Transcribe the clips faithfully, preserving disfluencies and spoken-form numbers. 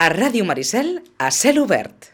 A Ràdio Maricel, a cel obert.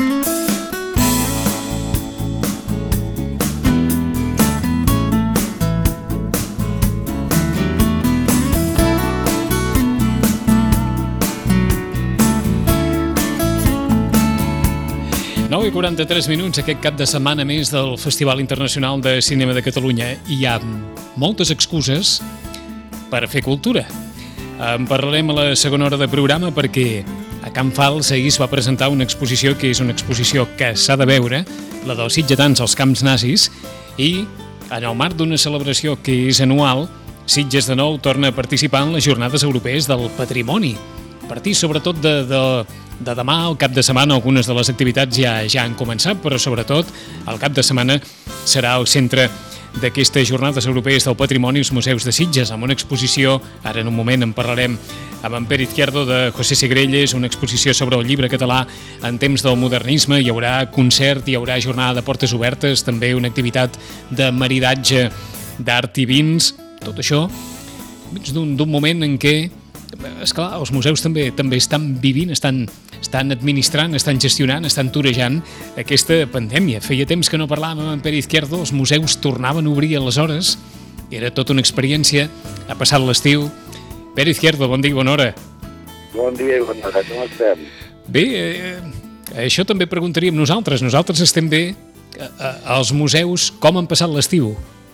nou i quaranta-tres minuts, aquest cap de setmana més del Festival Internacional de Cinema de Catalunya. Hi ha moltes excuses per fer cultura. En parlarem a la segona hora de programa perquè a Can Fals ahir es va presentar una exposició que és una exposició que s'ha de veure, la dels sitgetans als camps nazis, i en el marc d'una celebració que és anual, Sitges de nou torna a participar en les Jornades Europees del Patrimoni. A partir sobretot de, de, de demà, al cap de setmana, algunes de les activitats ja, ja han començat, però sobretot el cap de setmana serà el centre d'aquestes Jornades Europees del Patrimoni als Museus de Sitges, amb una exposició, ara en un moment en parlarem amb en Pere Izquierdo, de José Segrelles, una exposició sobre el llibre català en temps del modernisme. Hi haurà concert, hi haurà jornada de portes obertes, també una activitat de maridatge d'art i vins, tot això d'un d'un moment en què, esclar, els museus també també estan vivint, estan, estan administrant, estan gestionant, estan torejant aquesta pandèmia. Feia temps que no parlàvem amb en Pere Izquierdo, els museus tornaven a obrir aleshores, era tota una experiència, ha passat l'estiu. Pere Izquierdo, bon dia i bona hora. Bon dia i bona hora, com estem? Bé, eh, això també preguntaríem nosaltres, nosaltres estem bé, als museus, com han passat l'estiu?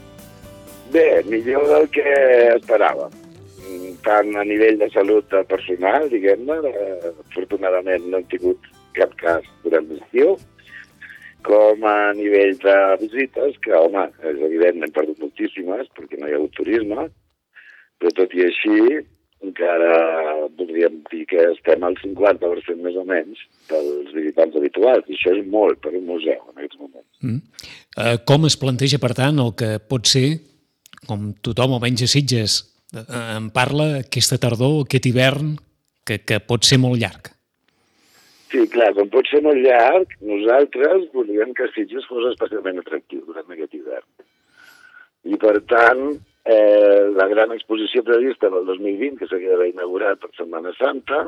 Bé, millor del que esperàvem. Tant a nivell de salut personal, diguem-ne, eh, afortunadament no hem tingut cap cas durant l'estiu, com a nivell de visites, que, home, és evident, n'hem perdut moltíssimes, perquè no hi ha hagut turisme, però tot i així, encara podríem dir que estem al cinquanta per cent més o menys dels visitants habituals, i això és molt per un museu en aquests moments. Mm. Uh, com es planteja, per tant, el que pot ser, com tothom, almenys a Sitges, en parla, aquesta tardor, aquest hivern, que, que pot ser molt llarg? Sí, clar, com pot ser molt llarg, nosaltres volíem que Sitges fos especialment atractiu durant aquest hivern. I, per tant, eh, la gran exposició prevista del dos mil vint, que s'havia d'haver inaugurat per Setmana Santa,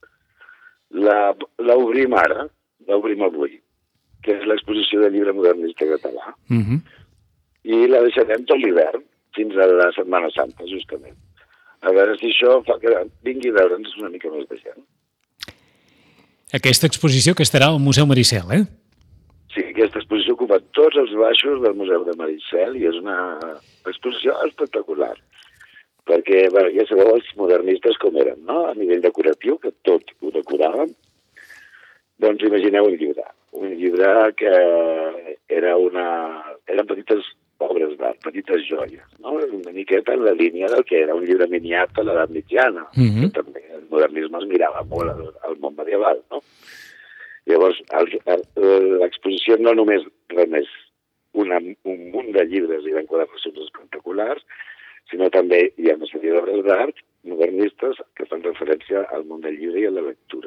la, la obrim ara, l'obrim avui, que és l'exposició de llibre modernista català. Uh-huh. I la deixarem tot l'hivern, fins a la Setmana Santa, justament. A veure si això fa que vingui a veure'ns una mica més de gent. Aquesta exposició que estarà al Museu Maricel, eh? Sí, aquesta exposició ocupa tots els baixos del Museu de Maricel i és una exposició espectacular. Perquè, bé, ja sabeu els modernistes com eren, no? A nivell decoratiu, que tot ho decoraven. Doncs imagineu un llibre. Un llibre que era una... eren petites obres d'art, petites joies, no? Una miqueta en la línia del que era un llibre miniat a l'edat mitjana, mm-hmm. que també el modernisme es mirava molt al, al món medieval, no? Llavors, l'exposició no només remes una, un munt de llibres i d'enquadernacions espectaculars, sinó també hi ha una sèrie d'obres d'art modernistes que fan referència al món del llibre i a la lectura.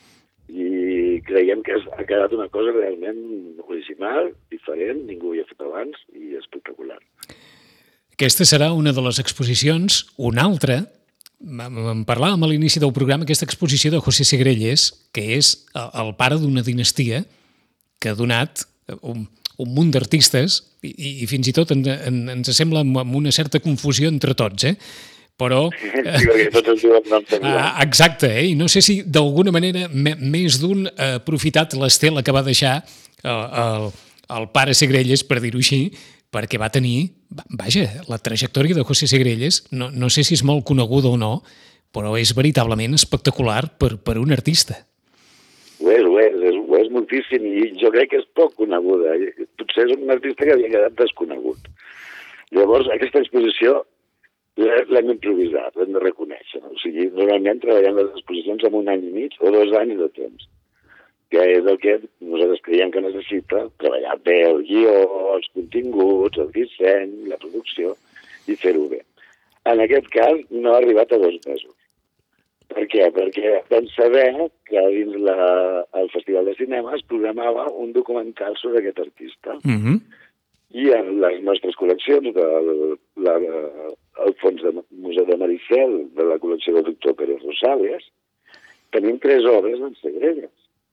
I creiem que ha quedat una cosa realment original, diferent, ningú ho havia fet abans i espectacular. Aquesta serà una de les exposicions. Una altra, en parlàvem a l'inici del programa, aquesta exposició de José Segrelles, que és el pare d'una dinastia que ha donat un, un munt d'artistes i, i fins i tot en, en, ens sembla amb una certa confusió entre tots, eh? Però... Sí, perquè tots els diuen noms semblants. Exacte, eh? I no sé si d'alguna manera més d'un ha aprofitat l'estela que va deixar el, el, el pare Segrelles, per dir-ho així, perquè va tenir, vaja, la trajectòria de José Segrelles, no, no sé si és molt coneguda o no, però és veritablement espectacular per, per un artista. Ho és, ho és, ho és moltíssim, i jo crec que és poc coneguda. Potser és un artista que havia quedat desconegut. Llavors, aquesta exposició l'hem improvisat, l'hem de reconèixer. O sigui, normalment treballem les exposicions en un any i mig o dos anys de temps, que és el que nosaltres creiem que necessita treballar bé el guió, els continguts, el disseny, la producció, i fer-ho bé. En aquest cas, no ha arribat a dos mesos. Per què? Perquè vam saber que dins la, el Festival de Cinema es programava un documental sobre aquest artista. Mm-hmm. I en les nostres col·leccions, del la, el fons de Museu de Maricel, de la col·lecció del doctor Pérez Rosales, tenim tres obres en Segrelles,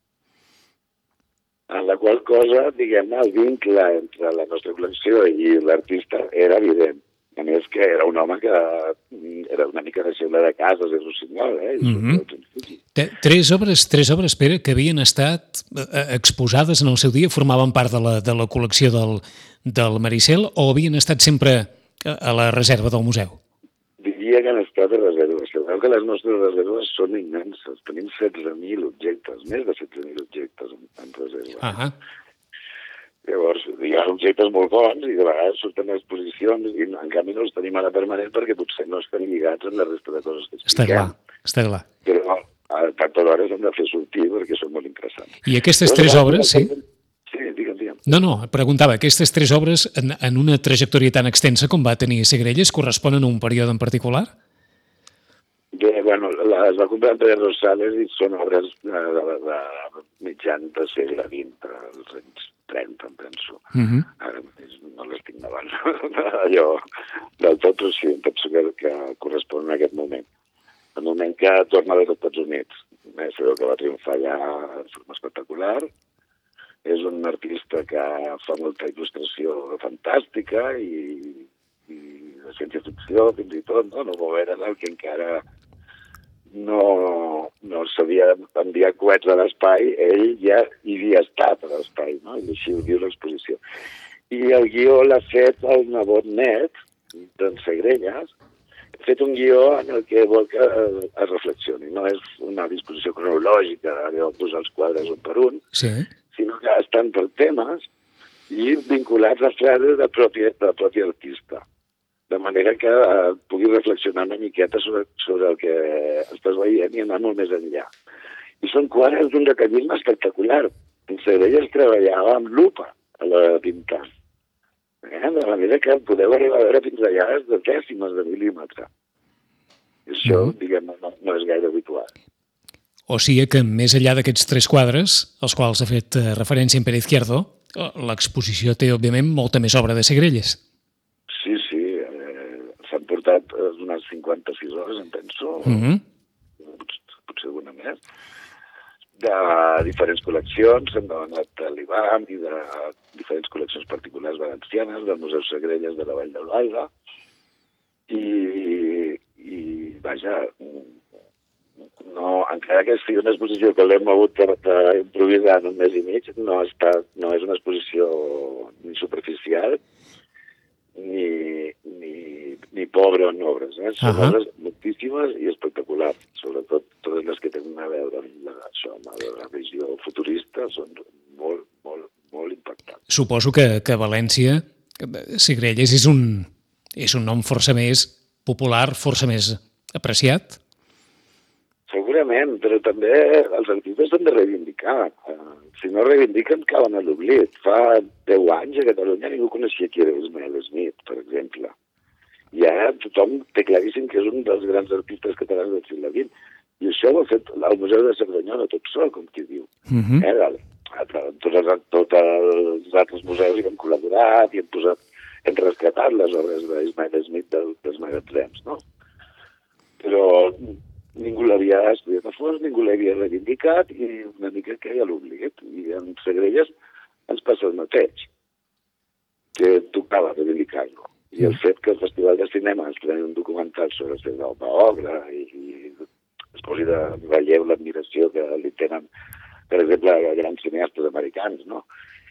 en la qual cosa, diguem-ne, el vincle entre la nostra col·lecció i l'artista era evident. A més que era un home que era una mica deixeble de casa, és Rossinyol, eh? Mm-hmm. Tres obres, tres obres, Pere, que havien estat exposades en el seu dia, formaven part de la, de la col·lecció del, del Maricel, o havien estat sempre a la reserva del museu? Diria que han estat a reserva. Sabeu que les nostres reserves són immenses. Tenim setze mil objectes, més de setze mil objectes en, en reserva. Ah. Llavors, hi ha objectes molt bons i de vegades surten a exposicions i en canvi no els tenim a la permanent perquè potser no estan lligats amb la resta de coses que expliquem. Està clar, està clar. Però a tard o d'hora s'han de fer sortir perquè són molt interessants. I aquestes tres obres, sí? Sí, digue'm, digue'm. No, no, preguntava, aquestes tres obres en, en una trajectòria tan extensa com va tenir Segrelles corresponen a un període en particular? Bé, bueno, les va comprar Pere Rosales i són obres de, de, de mitjan de segle vint, als anys trenta, em penso. Uh-huh. Ara mateix no les tinc davant allò del tot, però sí, em penso que, que correspon a aquest moment. El moment que torna dels Estats Units. Eh, sabeu que va triomfar allà de forma espectacular. És un artista que fa molta il·lustració fantàstica i, i de ciència-ficció, fins i tot, no? No era el que encara no, no sabia enviar coets a l'espai, ell ja hi havia estat a l'espai, no? I així ho diu l'exposició. I el guió l'ha fet el nebot net d'en Segrelles. Ha fet un guió en el que vol que es reflexioni. No és una disposició cronològica de posar els quadres un per un, sí, sinó que estan per temes i vinculats a frases de propi, de propi artista. De manera que eh, pugui reflexionar una miqueta sobre, sobre el que estàs veient i anar molt més enllà. I són quadres d'un detallisme espectacular. En Segrelles treballava amb lupa a l'hora de pintar. Eh? De manera que podeu arribar a veure pinzellades de dècimes de mil·límetre. I això, mm. diguem, no, no és gaire habitual. O sigui que, més enllà d'aquests tres quadres, als quals ha fet referència en Pere Izquierdo, l'exposició té, òbviament, molta més obra de Segrelles. Sí, sí. S'han portat unes cinquanta-sis hores, em penso, mm-hmm. potser, potser alguna més, de diferents col·leccions, s'han donat a l'I B A M i de diferents col·leccions particulars valencianes, del Museu Segrelles de la Vall d'Albaida, i, i vaja, no, encara que sigui una exposició que l'hem hagut d'improvisar en un mes i mig, no, està, no és una exposició ni superficial, ni, ni, ni pobre en obres. Eh? Són uh-huh. obres moltíssimes i espectaculars, sobretot totes les que tenen a veure amb la, això, amb la visió futurista, són molt, molt, molt impactants. Suposo que, que València, Segrelles, és un, és un nom força més popular, força més apreciat? Segurament, però també els artistes s'han de reivindicar. Si no reivindiquen, cauen a l'oblit. Fa deu anys a Catalunya ningú coneixia qui era Ismael Smith, per exemple. I ara tothom té claríssim que és un dels grans artistes catalans del segle vint. I això ho ha fet el Museu de Cerdanyola tot sol, com qui diu. Uh-huh. Eh? Tots, els, tots els altres museus hi han col·laborat i han posat, han rescatat les obres d'Ismael Smith del, dels magatzems, no? Però ningú l'havia estudiat a fons, ningú l'havia reivindicat i una mica que ja l'obligat. I en Segrelles ens passa el mateix, que tocava reivindicar-lo. I el fet que el Festival de Cinema ens treni un documental sobre la seva obra i, i es posi de relleu l'admiració que li tenen, per exemple, a grans cineastes americans, no?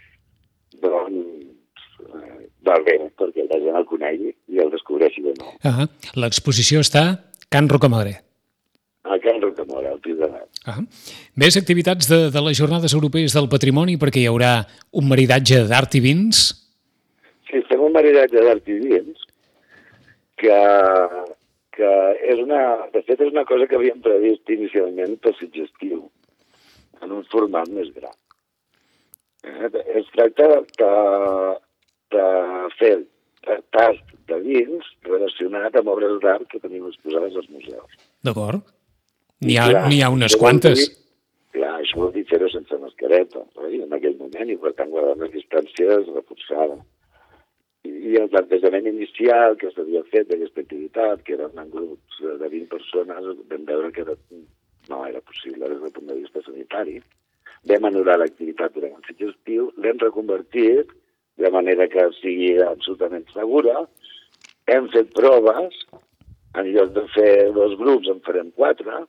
Doncs eh, va bé, perquè la gent el conegui i el descobreixi de nou. Uh-huh. L'exposició està a Can Rocamora. A Can Rocamora, al Pis de Dalt. Uh-huh. Més activitats de, de les Jornades Europees del Patrimoni, perquè hi haurà un maridatge d'art i vins. Sí, fem un maridatge d'art i vins, que, que és una, de fet és una cosa que havíem previst inicialment per suggestiu, en un format més gran. Eh, es tracta de, de fer tast de vins relacionat amb obres d'art que tenim exposades als museus. D'acord. N'hi ha, n'hi ha unes quantes. Dir, clar, això vol dir fer-ho sense mascareta, oi? En aquell moment, i per tant guardar les distàncies reforçades. I, I el plantejament inicial que s'havia fet d'aquesta activitat, que eren en grups de vint persones, vam veure que era no era possible des del punt de vista sanitari. Vam anul·lar l'activitat durant el cicle estiu, l'hem reconvertit de manera que sigui absolutament segura. Hem fet proves, en lloc de fer dos grups en farem quatre,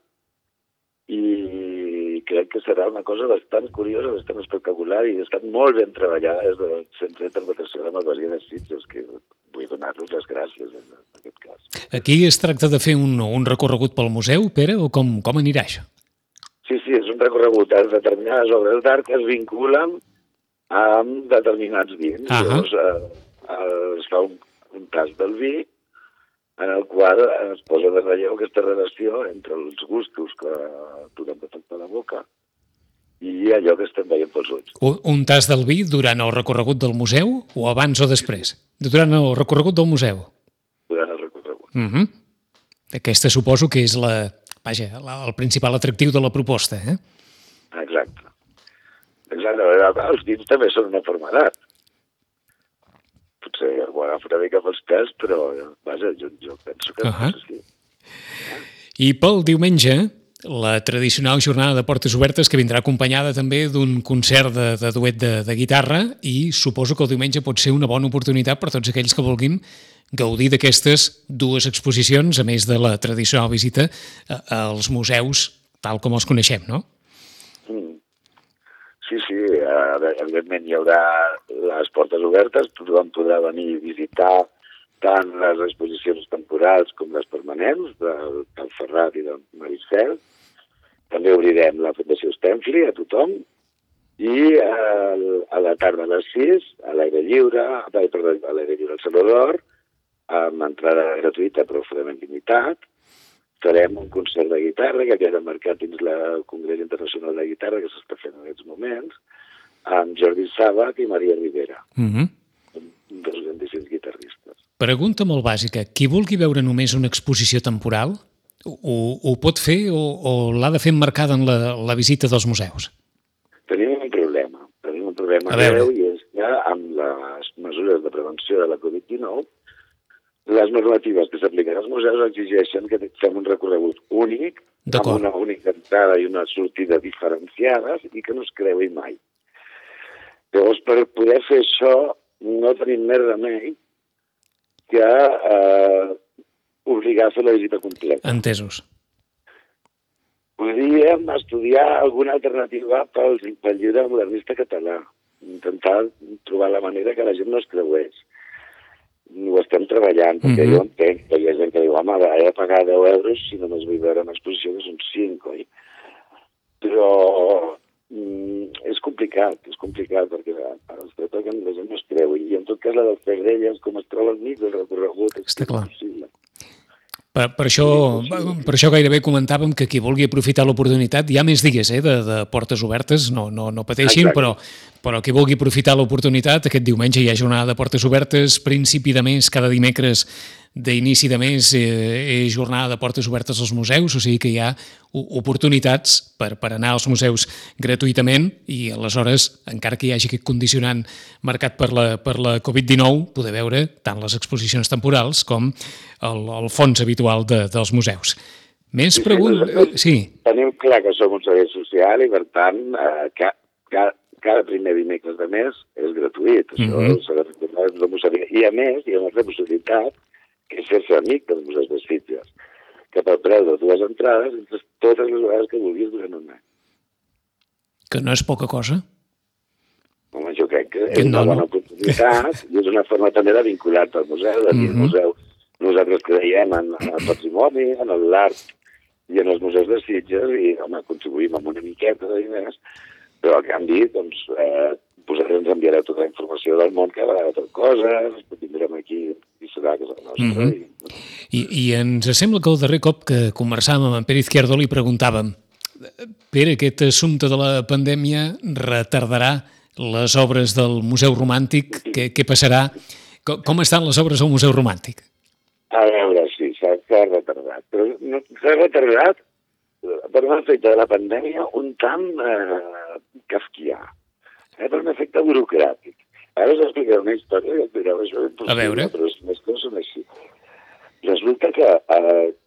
i crec que serà una cosa bastant curiosa, bastant espectacular, i ha estat molt ben treballada des del Centre d'Interpretació de Malvasia de Sitges, que vull donar-los les gràcies en aquest cas. Aquí es tracta de fer un, un recorregut pel museu, Pere, o com, com anirà això? Sí, sí, és un recorregut. Determinades obres d'art que es vinculen amb determinats vins. Ah, Llavors, eh, es fa un, un tas del vi, en el qual es posa de relleu aquesta relació entre els gustos que podem detectar a la boca i allò que estem veient pels ulls. Un, un tas del vi durant el recorregut del museu o abans o després? Durant el recorregut del museu? Durant el recorregut. Uh -huh. Aquesta suposo que és la, vaja, la, el principal atractiu de la proposta, eh? Exacte. Exacte. Els vins també són una forma d'art. Potser ho agafo una mica pels pèls, però vaja, jo, jo penso que uh -huh. no sé si... I pel diumenge, la tradicional jornada de portes obertes, que vindrà acompanyada també d'un concert de, de duet de, de guitarra, i suposo que el diumenge pot ser una bona oportunitat per tots aquells que vulguin gaudir d'aquestes dues exposicions, a més de la tradicional visita a, als museus tal com els coneixem, no? Mm. Sí, sí, evidentment hi haurà les portes obertes, tothom podrà venir a visitar tant les exposicions temporals com les permanents del, del Ferrat i del Maricel. També obrirem la Fundació Stenfli a tothom i a, a la tarda a les sis, a l'aire lliure, perdó, a l'aire lliure al Saló d'Or, amb entrada gratuïta però oferiment limitat. Farem un concert de guitarra que queda marcat dins el Congrés Internacional de Guitarra que s'està fent en aquests moments, amb Jordi Sàbat i Maria Rivera, Uh -huh. dos grandíssims guitarristes. Pregunta molt bàsica. Qui vulgui veure només una exposició temporal, ho, ho pot fer o, o l'ha de fer emmarcada en la, la visita dels museus? Tenim un problema. Tenim un problema greu i és que amb les mesures de prevenció de la covid dinou les normatives que s'apliquen als museus exigeixen que fem un recorregut únic, amb una única entrada i una sortida diferenciades i que no es creui mai. Llavors, per poder fer això, no tenim més remei que eh, obligar a fer la visita completa. Entesos. Podríem estudiar alguna alternativa pel, pel llibre modernista català, intentar trobar la manera que la gent no es creués. Ho estem treballant, perquè uh -huh. jo entenc que hi ha gent que diu, home, he de pagar deu euros si només vull veure una exposició que són cinc, oi? Però mm, és complicat, és complicat, perquè es tracta que la gent no es creu, i en tot cas la del Fegrelles, com es troba al mig del recorregut, és Està clar. impossible. Per, per, això, per això gairebé comentàvem que qui vulgui aprofitar l'oportunitat, hi ha més dies eh, de, de portes obertes, no, no, no pateixin, però, però qui vulgui aprofitar l'oportunitat, aquest diumenge hi ha jornada de portes obertes, principi de mes, cada dimecres d'inici de mes eh, és jornada de portes obertes als museus, o sigui que hi ha oportunitats per, per anar als museus gratuïtament i aleshores, encara que hi hagi aquest condicionant marcat per la, per la covid dinou, poder veure tant les exposicions temporals com el, el fons habitual de, dels museus. Més sí, preguntes? Sí. Tenim clar que som un servei social i, per tant, eh, ca, ca, cada primer dimecres de mes és gratuït. Això uh -huh. s'ha de recordar. I, a més, hi ha una altra possibilitat, que és fer-se amic dels museus de Sitges, que per preu de dues entrades entres totes les vegades que vulguis durant un any. Que no és poca cosa. Home, jo crec que que és no, una bona no. oportunitat i és una forma també de vincular-te al museu, de dir, uh -huh. museu. Nosaltres creiem en, en el patrimoni, en l'art i en els museus de Sitges i, home, contribuïm amb una miqueta de diners, però a canvi, doncs, eh, vosaltres ens enviareu tota la informació del món que va d'altres coses, tindrem aquí i serà casa nostra. Uh -huh. I... I, I ens sembla que el darrer cop que conversàvem amb en Pere Izquierdo li preguntàvem, Pere, aquest assumpte de la pandèmia retardarà les obres del Museu Romàntic? Què, què passarà? Com, com estan les obres al Museu Romàntic? A veure, sí, s'ha retardat. Però no, s'ha retardat per un efecte de la pandèmia un tant eh, kafkià. Eh, per un efecte burocràtic. Ara us explicaré una història que direu, això és impossible, A veure. però les coses són així. Resulta que eh,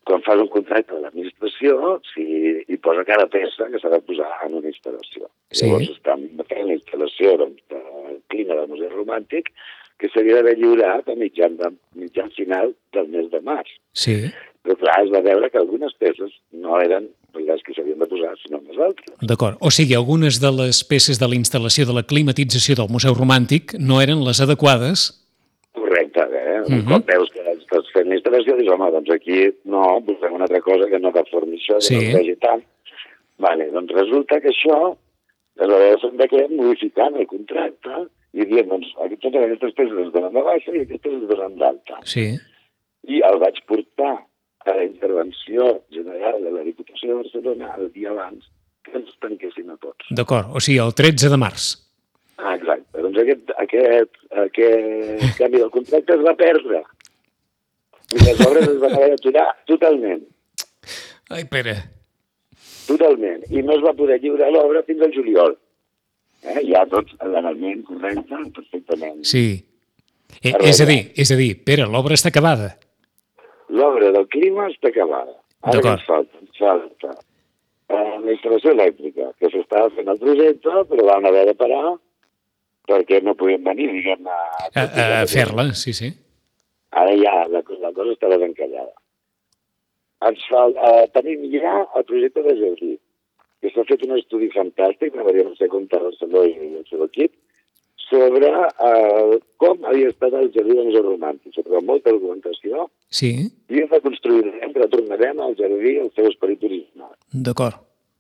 quan fas un contracte de l'administració, si hi posa cada peça que s'ha de posar en una instal·lació. Sí. Llavors estan fent la instal·lació doncs, del clima del Museu Romàntic, que s'havia d'haver lliurat a mitjan, de, mitjan final del mes de març. Sí. Però clar, es va veure que algunes peces no eren les que s'havien de posar, sinó les altres. D'acord. O sigui, algunes de les peces de la instal·lació de la climatització del Museu Romàntic no eren les adequades. Correcte, eh? Un Mhm. cop veus que estàs fent la instal·lació, dius, home, doncs aquí no, posem una altra cosa que no deformi això, que Sí. no es vegi tant. Vale, doncs resulta que això es va haver de fer un decret modificant el contracte i dient, doncs, aquí totes aquestes peces es donen de baixa i aquestes es donen d'alta. Sí. I el vaig portar a la intervenció general de la Diputació de Barcelona el dia abans que ens tanquessin a tots. D'acord. O sigui, el tretze de març. Ah, exacte. Doncs aquest, aquest, aquest canvi del contracte es va perdre. I les obres es van haver d'aturar totalment. Ai, Pere. Totalment. I no es va poder lliurar l'obra fins al juliol. Eh? Ja tot legalment correcte, perfectament. Sí. Eh, és a dir, és a dir, Pere, l'obra està acabada. L'obra del clima està acabada. Ara què ens falta? Ens falta eh, la instal·lació elèctrica, que s'estava fent el projecte, però van haver de parar perquè no podien venir, diguem, a... A, a fer-la, sí, sí. Ara ja la, la cosa està desencallada. Ens fal, eh, tenim ja el projecte de jardí, que s'ha fet un estudi fantàstic, m'agradaria no sé com Barcelona i el seu equip, sobre eh, com havia estat el jardí del Museu Romàntic, sobre molta documentació, Sí, i ens reconstruirem, retornarem al jardí el seu esperit original. d'acord.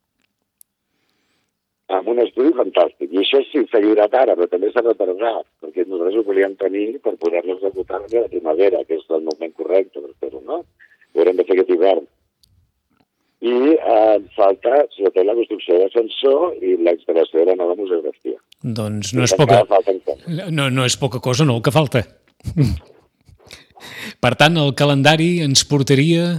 Amb un estudi fantàstic. I això sí, s'ha lliurat ara, però també s'ha retardat, perquè nosaltres ho volíem tenir per poder-lo executar a la primavera, que és el moment correcte per fer-ho, no? Ho haurem de fer aquest hivern. I eh, ens falta, sobretot, la construcció de l'ascensor i la instal·lació de la nova museografia. Doncs no és I poca... encara falten coses. No, no és poca cosa, no, el que falta. Per tant, el calendari ens portaria...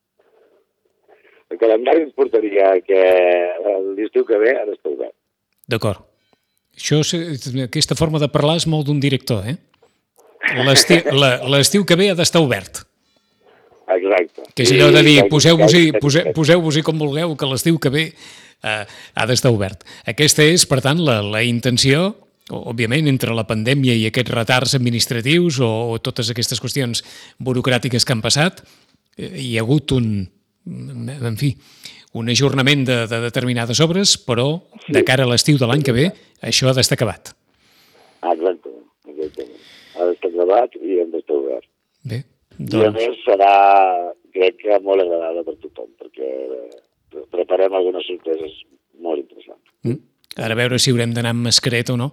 El calendari ens portaria que l'estiu que ve ha d'estar obert. D'acord. Això, és- aquesta forma de parlar és molt d'un director, eh? L'estiu la- l'estiu que ve ha d'estar obert. Exacte. Que és allò de dir, I- poseu-vos-hi poseu, poseu-vos-hi com vulgueu, que l'estiu que ve eh, ha d'estar obert. Aquesta és, per tant, la, la intenció, òbviament, entre la pandèmia i aquests retards administratius o, o totes aquestes qüestions burocràtiques que han passat, eh, hi ha hagut un, en fi, un ajornament de, de determinades obres, però de cara a l'estiu de l'any que ve, això ha d'estar acabat. Exactament, exactament. Ha d'estar acabat i hem d'estar obert. Bé, I a doncs... més serà, crec que molt agradable per tothom, perquè preparem algunes sorpreses molt interessants. Mm. Ara a veure si haurem d'anar amb mascareta o no.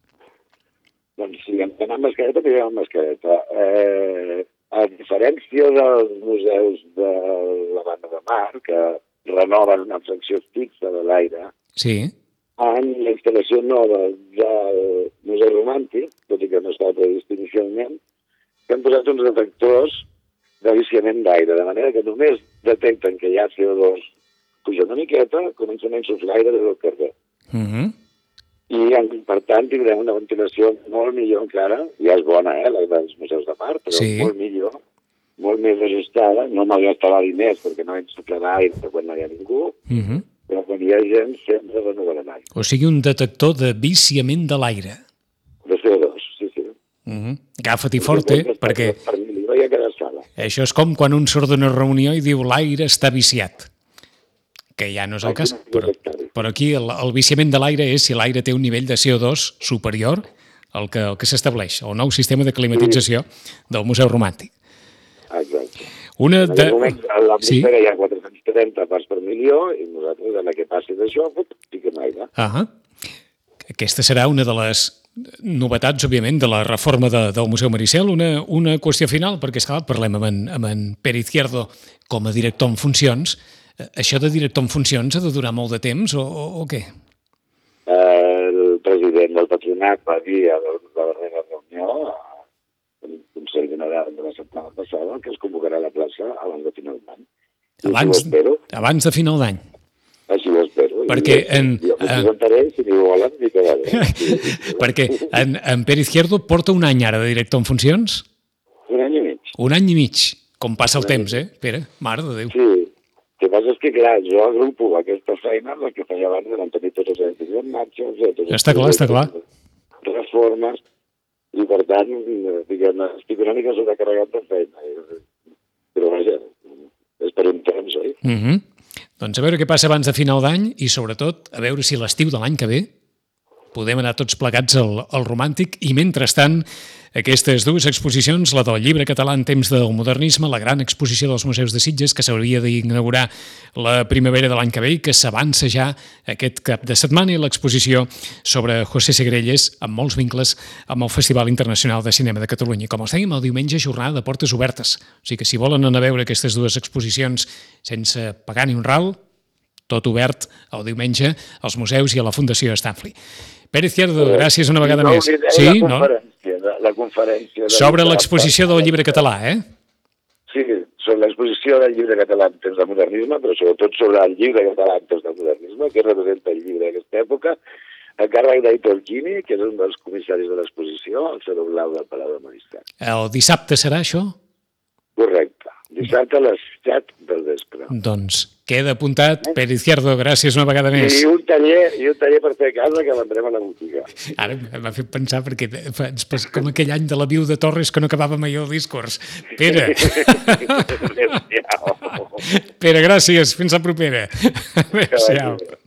Doncs si hem d'anar amb mascareta, anirem amb mascareta. Eh, a diferència dels museus de la banda de mar, que renoven una fracció fixa de l'aire, Sí, en la instal·lació nova del Museu Romàntic, tot i que no estava previst inicialment, que han posat uns detectors de viciament d'aire, de manera que només detecten que hi ha C O dos puja una miqueta, comencen a insuflar aire des del carrer. uh -huh. I, per tant, tindrem una ventilació molt millor encara, ja és bona, eh, la dels museus de mar, però Sí. molt millor, molt més ajustada, no m'ha gastat diners perquè no insuflarà aire quan no hi ha ningú, Uh -huh. però quan hi ha gent sempre renovarà l'aire. O sigui, un detector de viciament de l'aire. De C O dos, sí, sí. Uh -huh. Agafa't-hi fort, eh? Perquè Per mi li a cada sala. això és com quan un surt d'una reunió i diu l'aire està viciat. Que ja no és el cas, però, però aquí el, el viciament de l'aire és si l'aire té un nivell de C O dos superior al que, al que s'estableix, el nou sistema de climatització del Museu Romàntic. Exacte. Una En de... aquest moment a Sí, l'atmosfera hi ha quatre-cents trenta parts per milió i nosaltres, en la que passi d'això, fiquem aire. ah aquesta serà una de les novetats, òbviament, de la reforma de, del Museu Maricel. Una, una qüestió final, perquè, esclar, parlem amb en, amb en Pere Izquierdo com a director en funcions. Això de director en funcions ha de durar molt de temps o, o, o què? El president del patronat va dir a la, la darrera reunió, el Consell General de la setmana passada, que es convocarà la plaça abans de final d'any. Abans, abans de final d'any. Així ho espero. Perquè en... Jo m'ho presentaré, si m'ho volen, m'hi quedaré. Perquè en, en Pere Izquierdo porta un any ara de director en funcions? Un any i mig. Un any i mig. Com passa el temps, eh, Pere? Mare de Déu. Sí, el que passa és que, clar, jo agrupo aquesta feina amb la que feia abans de mantenir tots els edificis en marxa, tots Està clar, està clar. reformes, i per tant, diguem, estic una mica sobrecarregat de feina. Però vaja, és per un temps, oi? Mm -hmm. Doncs a veure què passa abans de final d'any i, sobretot, a veure si l'estiu de l'any que ve podem anar tots plegats al, al romàntic i, mentrestant, aquestes dues exposicions, la del llibre català en temps del modernisme, la gran exposició dels museus de Sitges, que s'hauria d'inaugurar la primavera de l'any que ve i que s'avança ja aquest cap de setmana, i l'exposició sobre José Segrelles, amb molts vincles amb el Festival Internacional de Cinema de Catalunya. Com els dèiem, el diumenge, jornada de portes obertes. O sigui que si volen anar a veure aquestes dues exposicions sense pagar ni un ral, tot obert el diumenge als museus i a la Fundació Stanley. Pere Izquierdo, gràcies una vegada no, més. La Sí, conferència, no? la, la conferència... De Sobre l'exposició del llibre català, eh? Sí, sobre l'exposició del llibre català en temps del modernisme, però sobretot sobre el llibre català en temps del modernisme, que representa el llibre d'aquesta època, a càrrec d'Aitor Quini, que és un dels comissaris de l'exposició, al Saló Blau del Palau de Marissal. El dissabte serà això? Correcte. Dissabte a les set del vespre. Doncs queda apuntat. Pere Izquierdo, gràcies una vegada més. I un taller, i un taller per fer a casa que vendrem a la botiga. Ara m'ha fet pensar, perquè ens passa com aquell any de la viuda Torres que no acabava mai el discurs. Pere. Pere, gràcies. Fins la propera. Adéu-siau.